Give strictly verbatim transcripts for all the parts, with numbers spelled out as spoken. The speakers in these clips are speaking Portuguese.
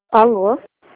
Alô?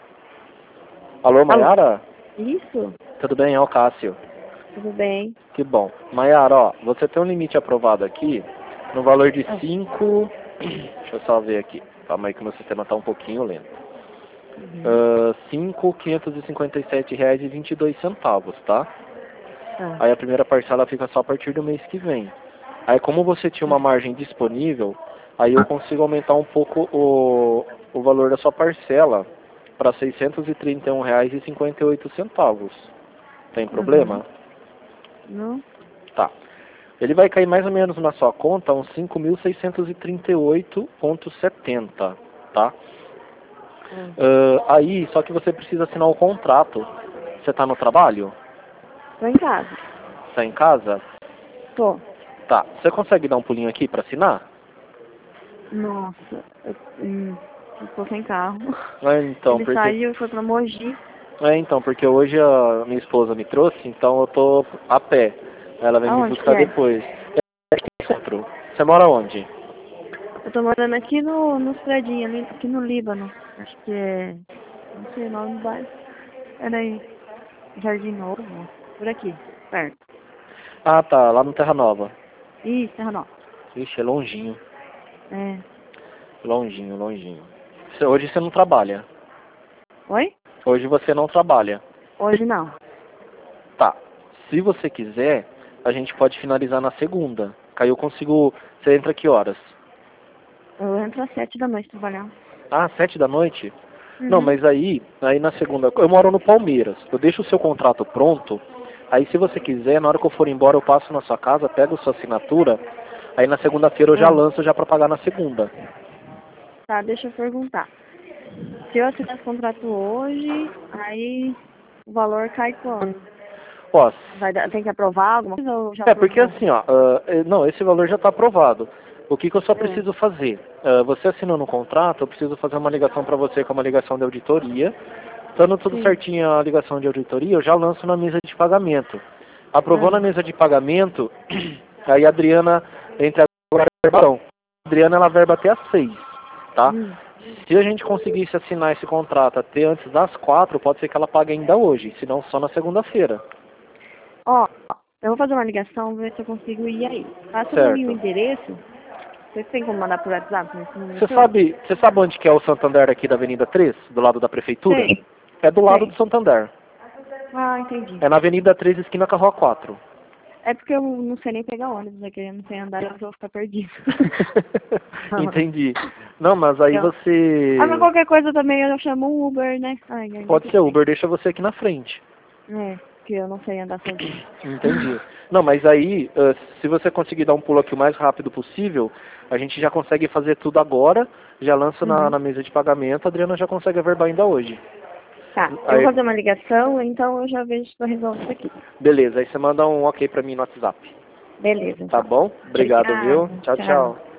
Alô, Mayara? Isso? Tudo bem? É o Cássio. Tudo bem? Que bom. Mayara, ó, você tem um limite aprovado aqui no valor de Ah. cinco... Deixa eu só ver aqui. Calma aí que o meu sistema está um pouquinho lento. Uhum. Uh, cinco mil quinhentos e cinquenta e sete reais e vinte e dois centavos, tá? Ah. Aí a primeira parcela fica só a partir do mês que vem. Aí como você tinha uma margem disponível, aí eu consigo aumentar um pouco o, o valor da sua parcela para seiscentos e trinta e um reais e cinquenta e oito centavos. Tem problema? Uhum. Não? Tá. Ele vai cair mais ou menos na sua conta uns cinco mil seiscentos e trinta e oito reais e setenta centavos, tá? Ah. Uh, aí, só que você precisa assinar o contrato. Você está no trabalho? Tô em casa. Está em casa? Tô. Tá. Você consegue dar um pulinho aqui para assinar? Nossa. Eu, hum, eu tô sem carro. É, então, Ele porque... saiu e foi pra Mogi. É, então, porque hoje a minha esposa me trouxe, então eu tô a pé. Ela vem me Aonde que buscar é? depois. É aqui no centro. Você mora onde? Eu tô morando aqui no, nos predinhos, ali, aqui no Líbano. Acho que é... Não sei o nome do bairro. Era aí. Jardim Novo. Por aqui, perto. Ah, tá. Lá no Terra Nova. Ih, Serra Nova. Ixi, é longinho. É. Longinho, longinho. Você- Hoje você não trabalha. Oi? Hoje você não trabalha. Hoje não. Tá. Se você quiser, a gente pode finalizar na segunda. Aí eu consigo... Você entra que horas? Eu entro às sete da noite trabalhar. Ah, sete da noite? Não, Uhum. mas aí, aí na segunda... Eu moro no Palmeiras. Eu deixo o seu contrato pronto. Aí se você quiser, na hora que eu for embora, eu passo na sua casa, pego sua assinatura. Aí na segunda-feira eu já Ah. lanço já pra pagar na segunda. Tá, deixa eu perguntar. Se eu assinar esse contrato hoje, aí o valor cai quando? Ó, Vai dar, tem que aprovar alguma coisa ou já é, porque aprovou? assim, ó, ah, eh, não, esse valor já está aprovado. O que, que eu só Ah, preciso fazer? Ah, você assinou no contrato, eu preciso fazer uma ligação para você, que é uma ligação de auditoria. Estando tudo sim. certinho a ligação de auditoria, eu já lanço na mesa de pagamento. Aprovou na Ah, mesa de pagamento, aí a Adriana entra agora na verbação. A Adriana, ela verba até às seis, tá? hum. Se a gente conseguisse assinar esse contrato até antes das quatro, pode ser que ela pague ainda hoje, senão só na segunda-feira. Ó, eu vou fazer uma ligação, ver se eu consigo ir aí. Passa pra mim o Certo. endereço. Vocês têm como mandar por WhatsApp nesse número Você seu? sabe, você sabe onde que é o Santander aqui da Avenida três, do lado da prefeitura? Sei, É do lado do sei. Santander. Ah, entendi. É na Avenida três, esquina com a Rua quatro. É porque eu não sei nem pegar ônibus aqui, eu não sei andar, eu vou ficar perdido. Entendi. Não, mas aí Eu- Ah, mas você... qualquer coisa também eu chamo um Uber, né? Ai, ai, nem Pode ser pensei. Uber, deixa você aqui na frente. É, porque eu não sei andar sozinho. Entendi. Não, mas aí, ah, se você conseguir dar um pulo aqui o mais rápido possível, a gente já consegue fazer tudo agora, já lança na, Uhum. na mesa de pagamento, a Adriana já consegue averbar ainda hoje. Tá, eu vou Aí, fazer uma ligação, então eu já vejo se eu resolvo isso aqui. beleza, aí você manda um ok pra mim no WhatsApp. Beleza, Tá então. bom? Obrigado, Obrigada, viu? Tchau, tchau. tchau.